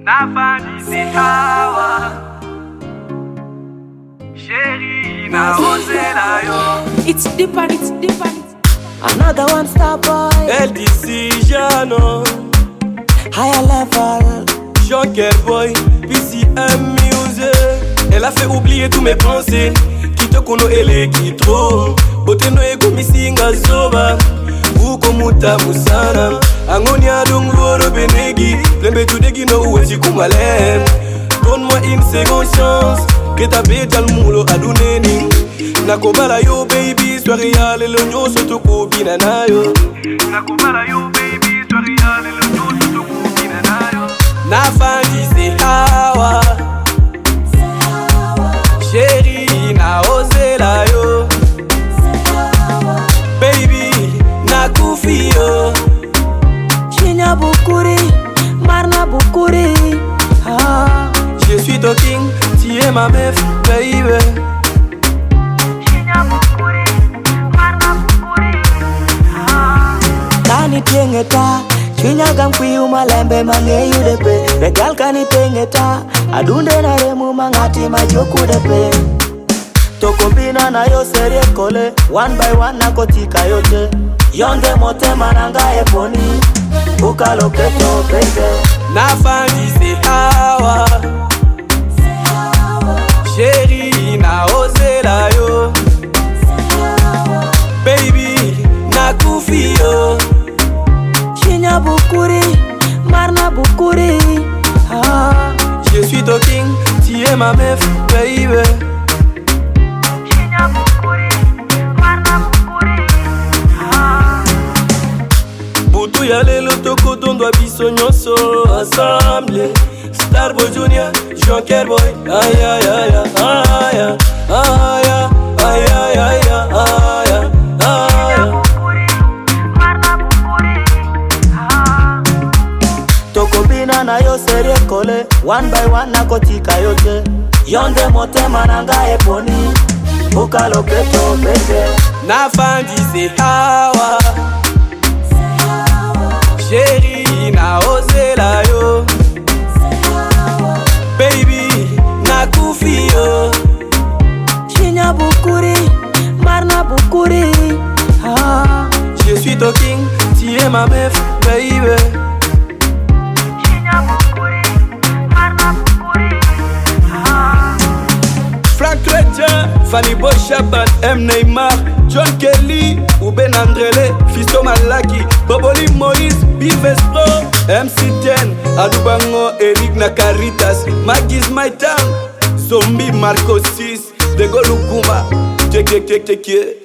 Nafani c'est Hawa. Chérie, na osela yo. It's deeper, it's deeper. Another one star boy. LDC Jano. Higher level. Joker Boy, PCM Music. Elle a fait oublier tous mes pensées. Qui te kono ele qui trop. Bote no ego misinga zoba. Uko muta musana. Angonia dong loro benegi. Plembe tu degi no uwezi kumalem. Donne-moi une seconde chance. Que ta bête al mulo aduneni. Nakobala yo baby, soirée ya le lonyo soto kubina na yo. Nakobala yo baby, soirée ya le lonyo soto kubina na yo. Nafani c'est Hawa. Chérie, na osela yo. Baby, nakufi yo. Chinya bukuri, marna bukuri. Ah. Je suis ton king, tu es ma meuf, baby. Chinya bukuri, marna bukuri. Ah. Tani tiengeta, chinya gamkwi umalembe mange yudepe. Regal kani tengeta, adunde na remu mangati majoku depe. Tokobina na yo serie kole, one by one nakotika yote. Yonde mote mananga eponi, ukaloketo baby. Nafani c'est Hawa. Chérie, na osela yo. Baby, nakufi yo. Chinya bukuri, marna bukuri. Ah. Je suis ton king, tu es ma meuf, baby. Chinya bukuri, marna bukuri. Ah. Butu ya lelo toko dondo biso nyonso ensemble. Starboy Junior, Joker Boy. Aïe aïe aïe aïe aïe aïe aïe aïe aïe aïe. Marna bukuri. Ah. Tokobina na yo serie kole, one by one nakotika yote. Yonde mote mananga eponi, ukaloketo baby. Nafani c'est Hawa. Chérie, na osela yo. Baby, nakufi yo. Chinya bukuri, marna bukuri. Ah. Je suis ton king, tu es ma meuf, baby. Chinya bukuri, marna bukuri. Ah. Frank Chrétien, Fanny Boy Chabat, M. Neymar, John Kelly, Uben Andrele, Fisto Malaki, Boboli Moïse, Bives Pro, MC10, Alubango, Eric Nakaritas, Magis My Town, Zombie Marco 6, De Golukuma, Teke.